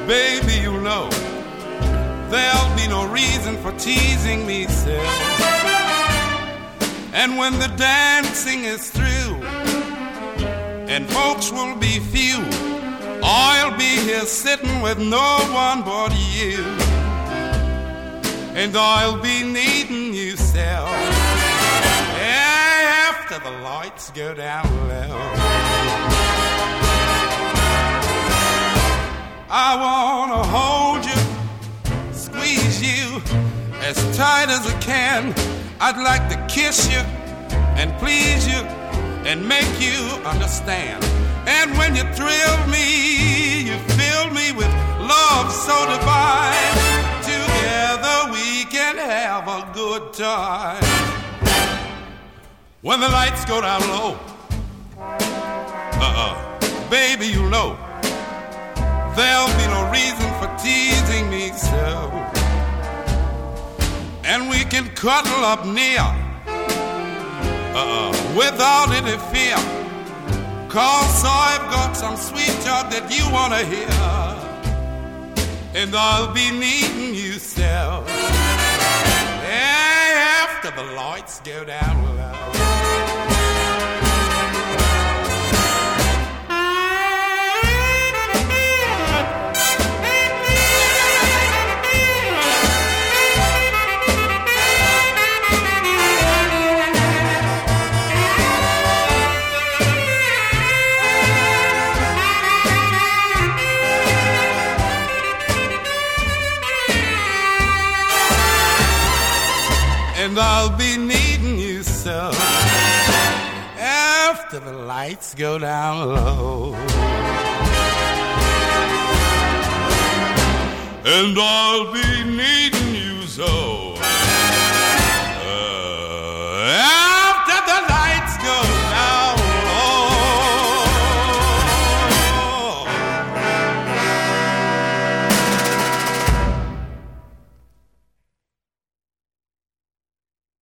baby, you know there'll be no reason for teasing me so. And when the dancing is through and folks will be few, I'll be here sitting with no one but you, and I'll be needing you so after the lights go down low. I wanna hold you, squeeze you as tight as I can. I'd like to kiss you and please you and make you understand. And when you thrill me, you fill me with love so divine. Together we can have a good time. When the lights go down low, baby, you know there'll be no reason for teasing me so. And we can cuddle up near without any fear, 'cause I've got some sweet talk that you wanna hear, and I'll be needing you so after the lights go down low. And I'll be needing you so after the lights go down low. And I'll be needing you so